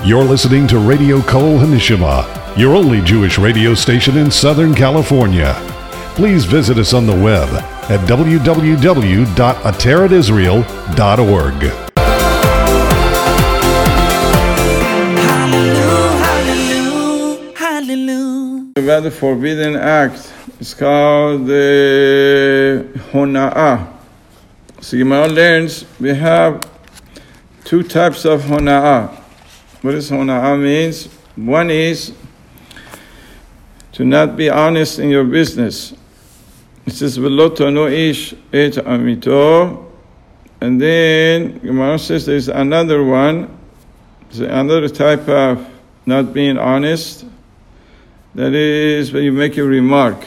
You're listening to Radio Kol Hanishima, your only Jewish radio station in Southern California. Please visit us on the web at www.ateradisrael.org. About the forbidden act, it's called the hona'ah. So Gemara learns we have two types of hona'ah. What does hona'ah means? One is to not be honest in your business. It says v'lo tonu ish et amito, and then Gemara says there's another one, there's another type of not being honest. That is when you make a remark.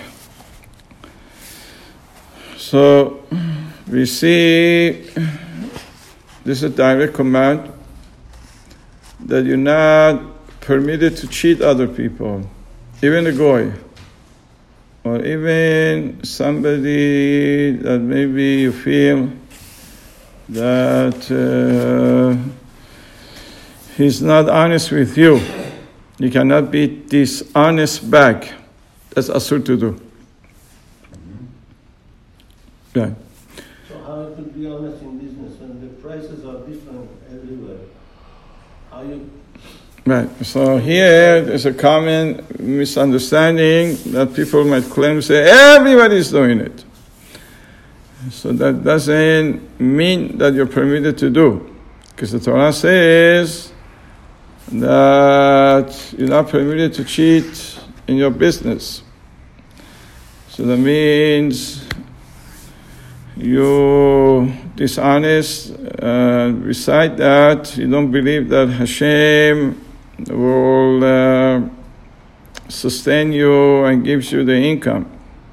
So we see this is a direct command that you're not permitted to cheat other people, even a goy, or even somebody that maybe you feel that he's not honest with you. You cannot be dishonest back. That's asur to do. Yeah. So how to be honest in business when the prices are different everywhere? How you? Right. So here there's a common misunderstanding that people might claim to say everybody's doing it. So that doesn't mean that you're permitted to do, because the Torah says that you're not permitted to cheat in your business. So that means you're dishonest. Beside that, you don't believe that Hashem will sustain you and gives you the income.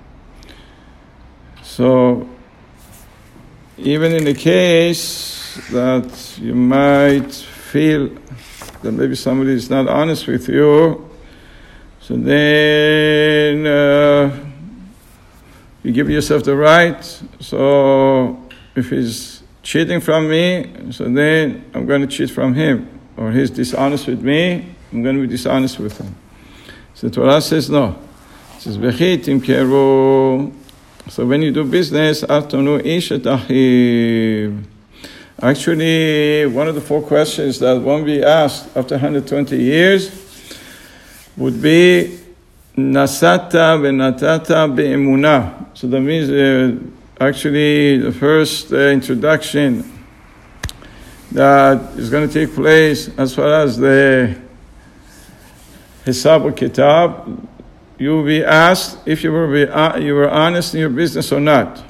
So even in the case that you might feel that maybe somebody is not honest with you, so then you give yourself the right. So if he's cheating from me, so then I'm going to cheat from him. Or he's dishonest with me, I'm going to be dishonest with him. So the Torah says no. It says, V'chi timkeru. So when you do business, Atonu ish et achiv. Actually, one of the four questions that won't be asked after 120 years would be Nasata v'natata be'emunah. So that means actually the first introduction that is going to take place as far as the Hisab Kitab, you will be asked if you were honest in your business or not.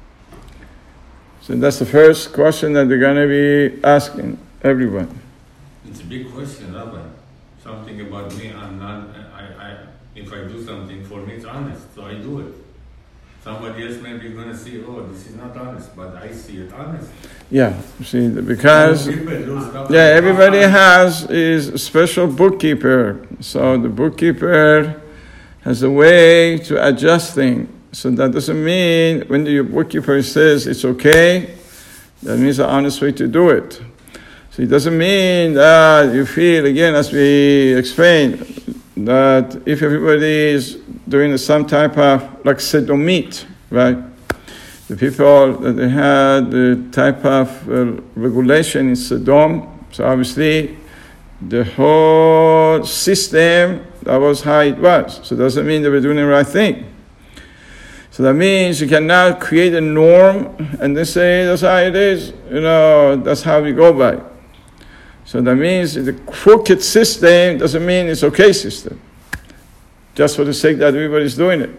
So that's the first question that they're going to be asking everyone. It's a big question, Rabbi. Something about me, I'm not. If I do something for me, it's honest, so I do it. Somebody else may be going to see, oh, this is not honest, but I see it honest. Yeah, see, because everybody has is a special bookkeeper. So the bookkeeper has a way to adjust things. So that doesn't mean when your bookkeeper says it's okay, that means the honest way to do it. So it doesn't mean that you feel, again, as we explained, that if everybody is doing some type of, like Sedomit, right? The people that they had the type of regulation in Sodom, so obviously the whole system, that was how it was. So it doesn't mean they were doing the right thing. So that means you cannot create a norm and then say, that's how it is, that's how we go by. So that means the crooked system doesn't mean it's okay system. Just for the sake that everybody's doing it.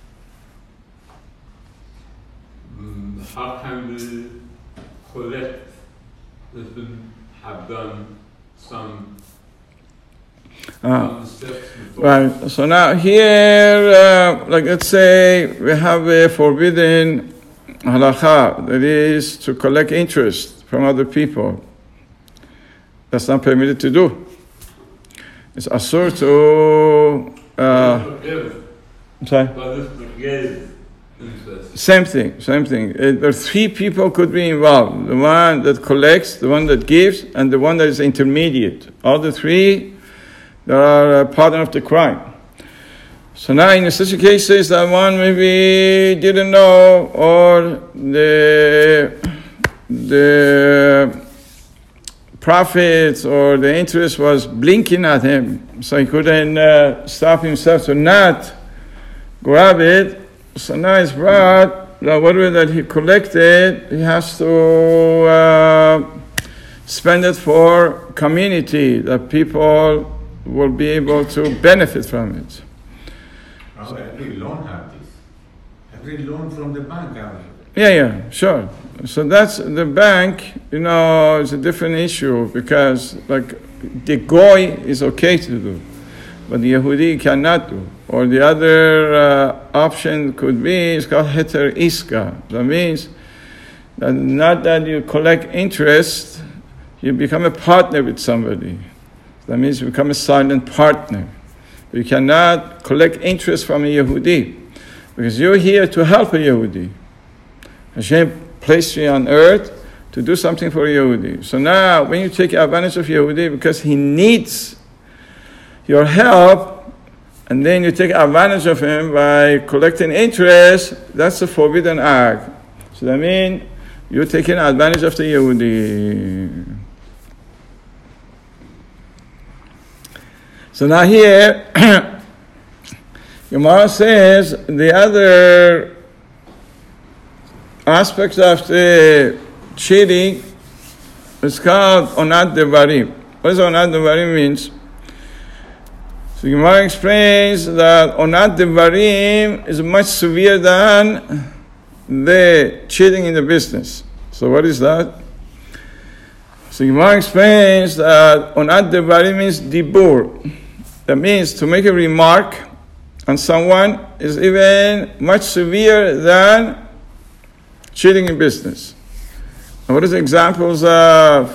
How can we collect that have done some steps before? Right. So now here, like let's say we have a forbidden halakha, that is to collect interest from other people. That's not permitted to do. It's asur to. Forgive. I'm sorry. But this forgive interest. Same thing. There 3 people could be involved. The one that collects, the one that gives, and the one that is intermediate. All the 3, they are a partner of the crime. So now in such cases that one maybe didn't know, or the profits or the interest was blinking at him, so he couldn't stop himself to not grab it. So now it's brought that whatever that he collected, he has to spend it for community, that people will be able to benefit from it. So every loan have this. Every loan from the bank have it. Yeah, sure. So that's the bank, is a different issue, because like the goy is okay to do, but the Yehudi cannot do. Or the other option could be, it's called heter iska. That means that not that you collect interest, you become a partner with somebody. That means you become a silent partner. You cannot collect interest from a Yehudi, because you're here to help a Yehudi. Hashem placed you on earth to do something for a Yehudi. So now, when you take advantage of Yehudi because he needs your help, and then you take advantage of him by collecting interest, that's a forbidden act. So that means you're taking advantage of the Yehudi. So now here, Gemara says the other aspects of the cheating is called onat devarim. What does onat devarim means? So Gemara explains that onat devarim is much severe than the cheating in the business. So what is that? So Gemara explains that onat devarim means dibur. That means to make a remark on someone is even much severe than cheating in business. And what are the examples of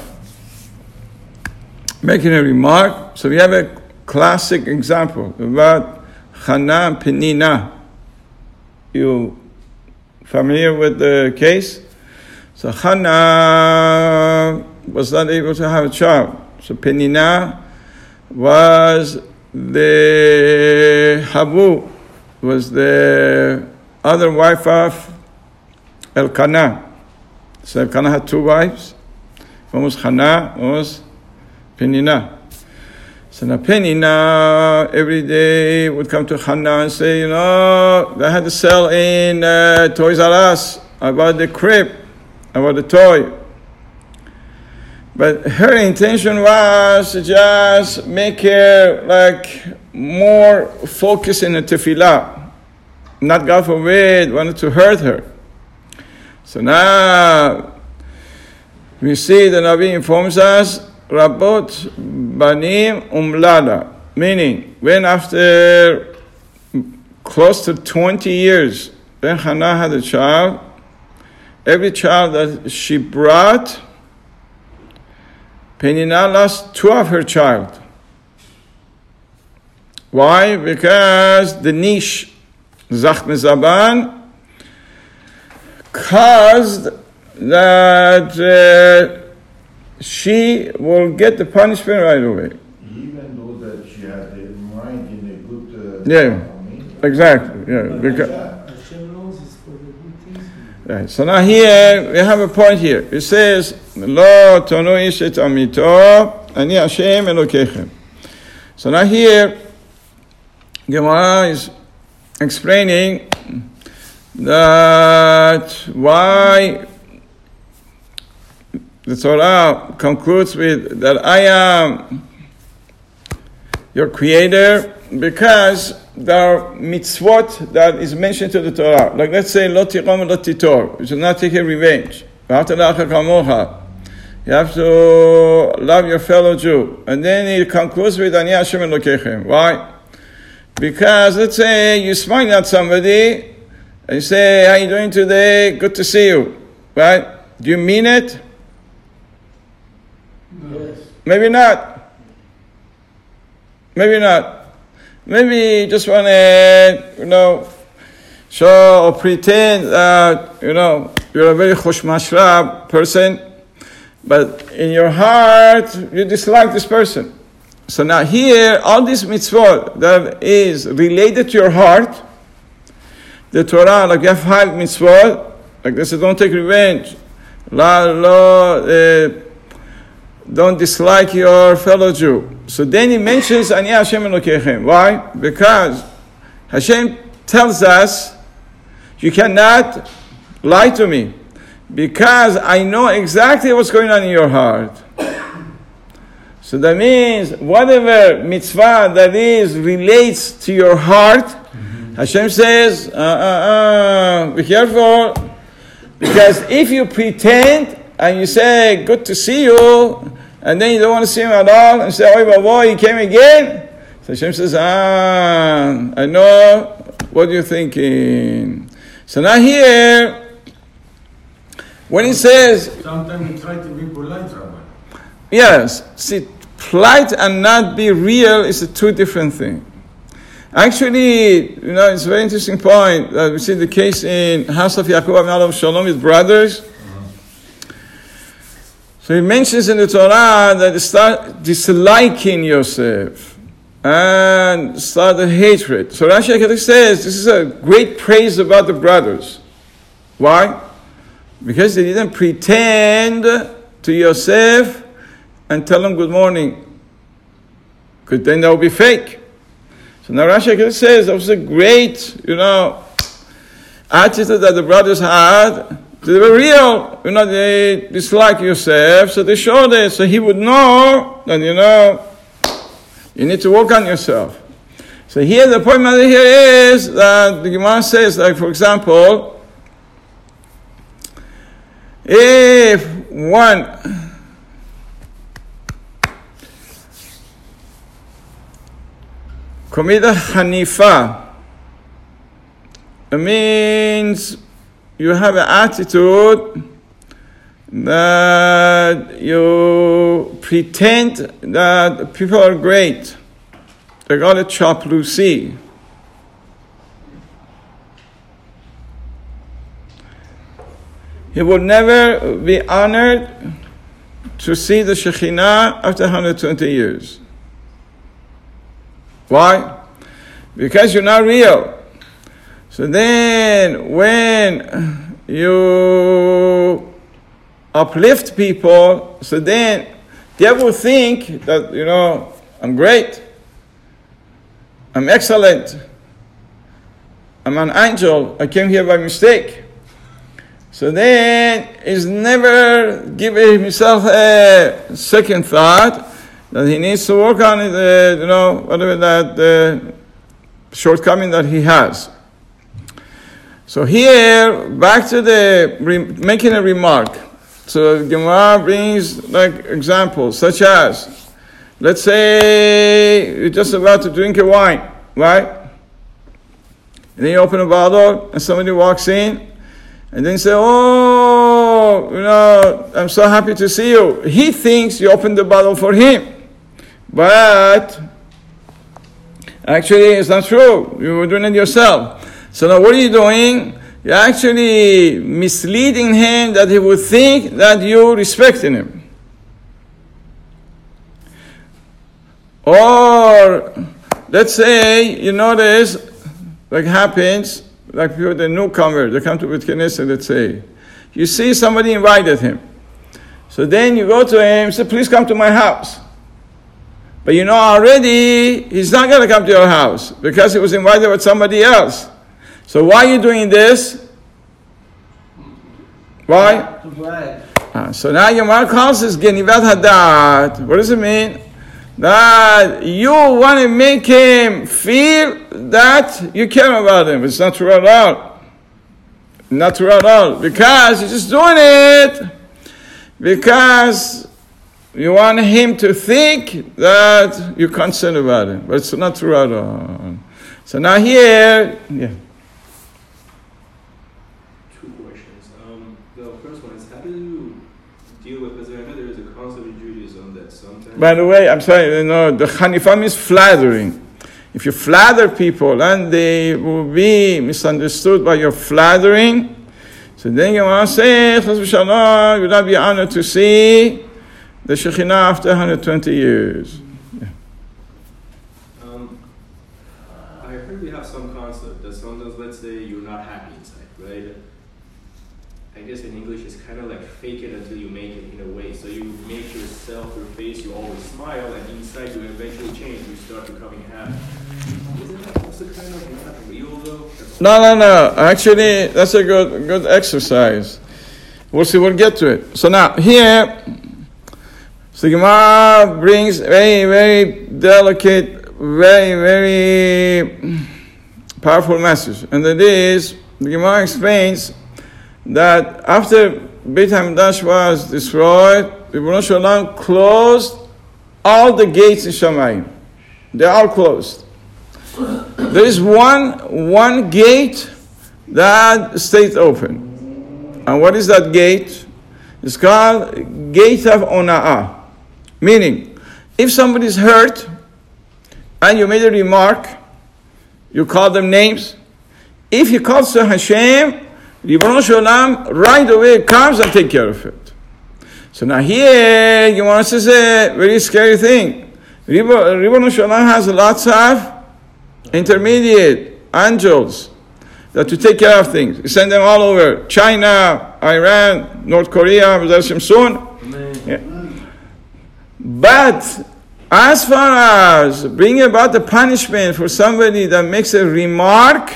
making a remark? So we have a classic example about Chana and Penina. You familiar with the case? So Chana was not able to have a child. So Penina was the Habu, was the other wife of Elkanah. So Elkanah had 2 wives. One was Hannah, one was Penina. So now Penina every day would come to Hannah and say, they had to sell in Toys R Us. I bought the crib. I bought the toy. But her intention was to just make her more focused in the tefillah. Not, God forbid, wanted to hurt her. So now we see the Nabi informs us, Rabot Banim Umlada, meaning when after close to 20 years, when Hannah had a child, every child that she brought, Penina lost 2 of her child. Why? Because the niche, Zachme Zaban, caused that she will get the punishment right away. Even though that she had the mind in a good... Exactly. Yeah, because, Hashem knows it's for the good things. right. So now here, we have a point here. It says, Lo tonu ish et amito, ani Hashem Elokechem. So now here, Gemara is explaining that why the Torah concludes with that I am your creator, because there are mitzvot that is mentioned to the Torah. Like let's say, Lo tirom lo titor, you should not take a revenge. You have to love your fellow Jew. And then he concludes with Ani Hashem Elokechem. Why? Because let's say you smile at somebody, and you say, how are you doing today? Good to see you. Right? Do you mean it? Yes. Maybe not. Maybe you just want to, So pretend that, you're a very chosh mashrab person, but in your heart, you dislike this person. So now here, all these mitzvot that is related to your heart, the Torah, like you have 5 mitzvot, like they say, don't take revenge. Don't dislike your fellow Jew. So then he mentions Ani Hashem Elokechem. Why? Because Hashem tells us, you cannot lie to me, because I know exactly what's going on in your heart. So that means whatever mitzvah that relates to your heart, Hashem says, be careful, because if you pretend and you say, good to see you, and then you don't want to see him at all, and say, oh, boy, he came again. So Hashem says, I know what you're thinking. So now here, when he says... Sometimes you try to be polite, Rabbi. Yes, see, polite and not be real is a 2 different things. Actually, it's a very interesting point. We see the case in house of Yaakov and Shalom, his brothers. So he mentions in the Torah that they start disliking Yosef and started hatred. So Rashi HaKadosh says this is a great praise about the brothers. Why? Because they didn't pretend to Yosef and tell him good morning, because then that would be fake. So now Rashi HaKadosh says that was a great, attitude that the brothers had. They were real, they dislike Yosef, so they showed it, so he would know that, you need to work on yourself. So here, the point matter here is that the Gemara says, like, for example, if one commit a hanifa, it means you have an attitude that you pretend that people are great. They got a chaplacy. He would never be honored to see the Shekhinah after 120 years. Why? Because you're not real. So then, when you uplift people, so then they will think that, I'm great, I'm excellent, I'm an angel, I came here by mistake. So then, he's never given himself a second thought that he needs to work on it, whatever that shortcoming that he has. So here, back to making a remark. So Gemara brings examples, such as, let's say you're just about to drink a wine, right? And then you open a bottle, and somebody walks in, and then say, I'm so happy to see you. He thinks you opened the bottle for him. But actually, it's not true. You were doing it yourself. So now what are you doing? You're actually misleading him that he would think that you're respecting him. Or, let's say, you notice, happens, people, the newcomer, they come to Beit Knesset, let's say. You see somebody invited him. So then you go to him and say, please come to my house. But already, he's not going to come to your house because he was invited with somebody else. So why are you doing this? Why? To brag. So now Yomar calls this Genivat Hadat. What does it mean? That you want to make him feel that you care about him. It's not true at all. Not true at all. Because you're just doing it because you want him to think that you're concerned about him. But it's not true at all. So now here, yeah. Two questions. The first one is, how do you deal with, because I know there is a concept in Judaism that sometimes... By the way, I'm sorry, the Hanifa means flattering. if you flatter people and they will be misunderstood by your flattering, so then you want to say, Chas v'shalom, you would not be honored to see the Shekhinah after 120 years. I heard we have some concept that sometimes, let's say you're not happy inside, right? I guess in English it's kind of like fake it until you make it in a way. So you make yourself, your face, you always smile, and inside you eventually change, you start becoming happy. Isn't that also kind of not real though? No. Actually, that's a good exercise. We'll see, we'll get to it. So now, here, the Gemara brings very, very delicate, very, very powerful message. And that is, the Gemara explains that after Beit HaMikdash was destroyed, the Ribono Shel Olam closed all the gates in Shamayim. They're all closed. There is one gate that stays open. And what is that gate? It's called Gate of Ona'ah. Meaning, if somebody is hurt and you made a remark, you call them names. If you call Sir Hashem, Ribono Shel Olam right away comes and takes care of it. So now here, you want to say a very scary thing. Ribono Shel Olam has lots of intermediate angels that to take care of things. We send them all over. China, Iran, North Korea, soon. Yeah. But as far as bringing about the punishment for somebody that makes a remark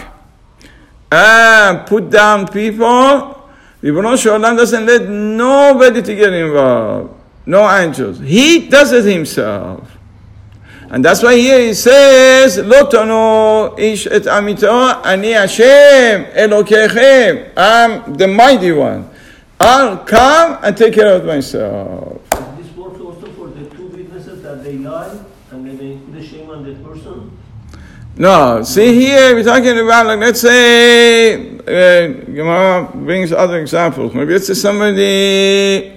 and put down people, Ribono Shel Olam doesn't let nobody to get involved. No angels. He does it himself. And that's why here he says, Lo tonu ish et amito, ani Hashem Elokechem. I'm the mighty one. I'll come and take care of myself. This works also for the two witnesses that they lie and then they put the shame on that person? No, see here we're talking about, like, let's say, Gemara brings other examples. Maybe let's say somebody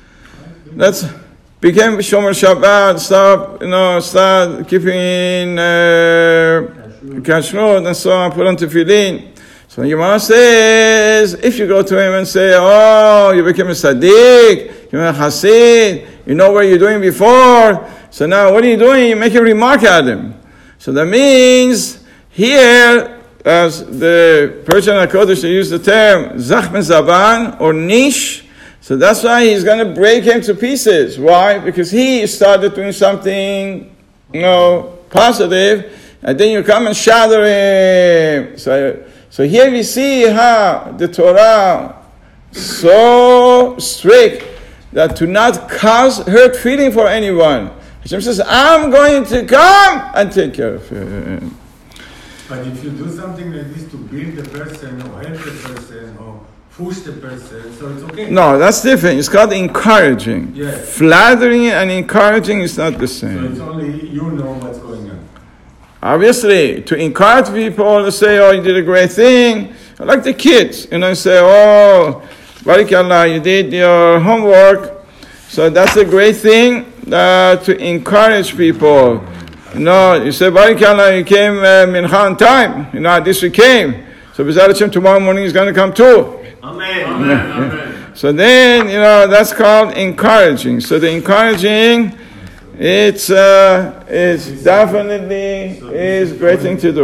became Shomer Shabbat, start keeping kashrut and so on, put on tefillin. So Gemara says, if you go to him and say, oh, you became a tzaddik, you're a chassid, you know what you're doing before, so now what are you doing? You make a remark at him. So that means here, as the Persian HaKodesh, they use the term Zachman Zaban or Nish. So that's why he's going to break him to pieces. Why? Because he started doing something, positive, and then you come and shatter him. So here we see how the Torah so strict that to not cause hurt feeling for anyone. Hashem says, I'm going to come and take care of him. But if you do something like this to build the person or help the person or push the person, so it's okay. No, that's different. It's called encouraging. Yeah. Flattering and encouraging is not the same. So it's only you know what's going on. Obviously, to encourage people to say, oh, you did a great thing, like the kids, say, oh, Barakallah, you did your homework. So that's a great thing to encourage people. You say, Barakallah, you came mincha on time. At least you came. So B'ezrat Hashem, tomorrow morning is going to come too. Amen. Amen. So then, that's called encouraging. So the encouraging, it's definitely is a great thing to do.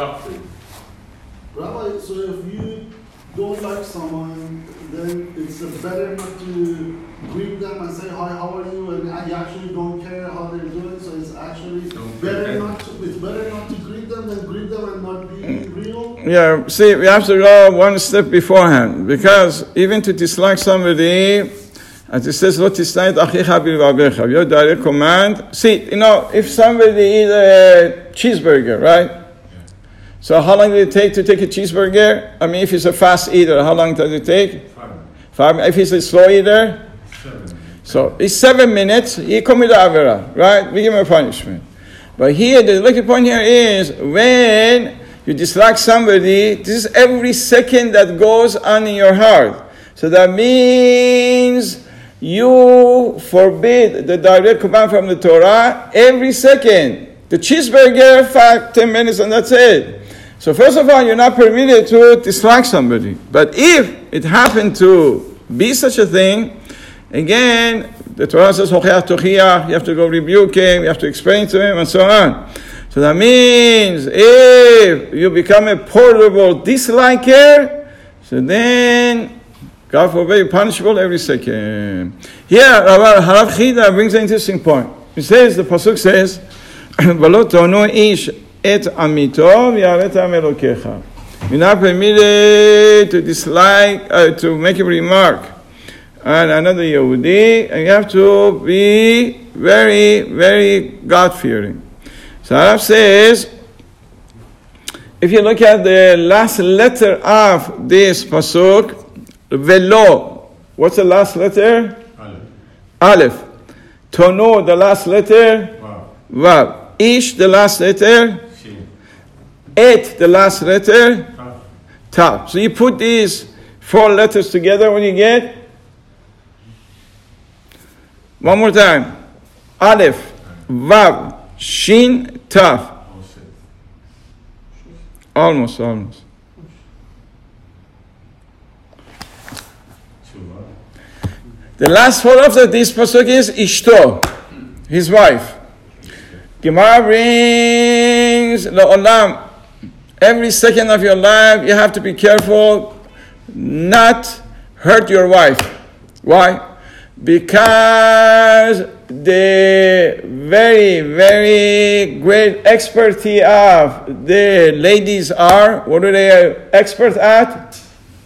Rabbi, so if you don't like someone, then it's better not to greet them and say, hi, how are you? And you actually don't care how they're doing. So it's actually better not to greet them than greet them and not be real. Yeah, see, we have to go one step beforehand. Because even to dislike somebody, as it says, Lo tisnai et achicha b'levavecha, your direct command. See, if somebody eats a cheeseburger, right? So how long did it take to take a cheeseburger? I mean, if he's a fast eater, how long does it take? 5 minutes. If he's a slow eater? 7. So it's 7 minutes, he committed avera, right? We give him a punishment. But here, the lucky point here is, when you dislike somebody, this is every second that goes on in your heart. So that means you forbid the direct command from the Torah every second. The cheeseburger, 5-10 minutes, and that's it. So first of all, you're not permitted to dislike somebody. But if it happened to be such a thing, again, the Torah says, "Hocheach tochiach," you have to go rebuke him, you have to explain to him, and so on. So that means if you become a portable disliker, so then, God forbid, you're punishable every second. Here, Harav Chida brings an interesting point. He says, the Pasuk says, "V'lo tonu ish et amito v'yaret Elokecha." You're not permitted to dislike, to make a remark on another Yehudi, and you have to be very, very God-fearing. So Harav says, if you look at the last letter of this pasuk, velo, what's the last letter? Aleph. Tono, the last letter? Vav. Ish, the last letter? Shin. Et, the last letter? Tav. So you put these 4 letters together, what do you get? One more time. Aleph, Vav, Shin, Tav. Almost. The last 4 of this pasuk is Ishto, his wife. Gemara brings La'olam. Every second of your life, you have to be careful not hurt your wife. Why? Because the very, very great expertise of the ladies are, what are they expert at?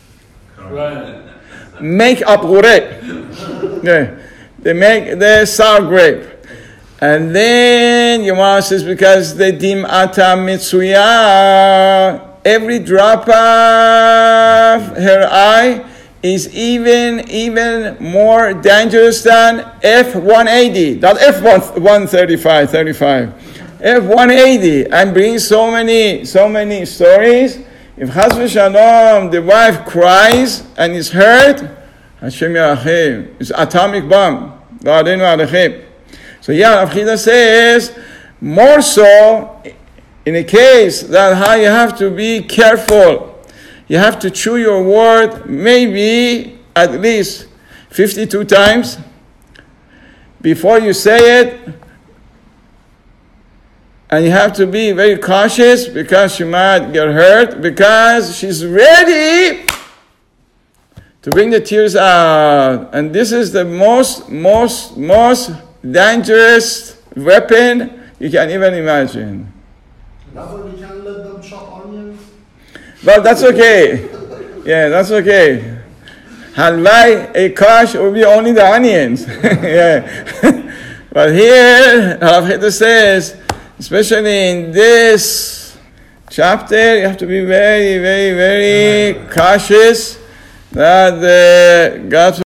Make up grape. Yeah. They make the sour grape. And then Yomar says, because the dim'ata mitsuya, every drop of her eye is even more dangerous than F-180, not F-135, F-180, and brings so many stories. If Chas v'Shalom, the wife cries and is hurt, Hashem Yarachim, it's atomic bomb. V'adenu alechim. So Rav Chida says, more so, in a case that how you have to be careful. You have to chew your word maybe at least 52 times before you say it. And you have to be very cautious because she might get hurt, because she's ready to bring the tears out. And this is the most dangerous weapon you can even imagine. That's why we can't let them chop onions? But that's okay. Yeah, that's okay. Halvai, a kash will be only the onions. Yeah. But here, Rav Chida says, especially in this chapter, you have to be very, very, very cautious that God.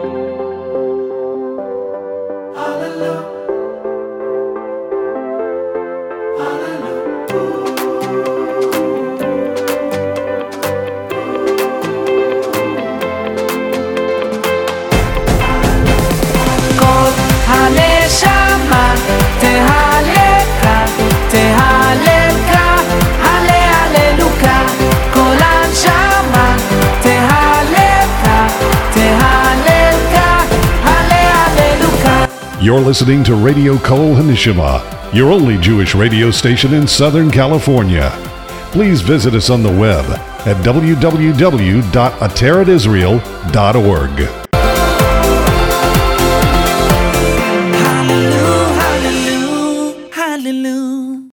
You're listening to Radio Kol Hanishima, your only Jewish radio station in Southern California. Please visit us on the web at www.ateratisrael.org.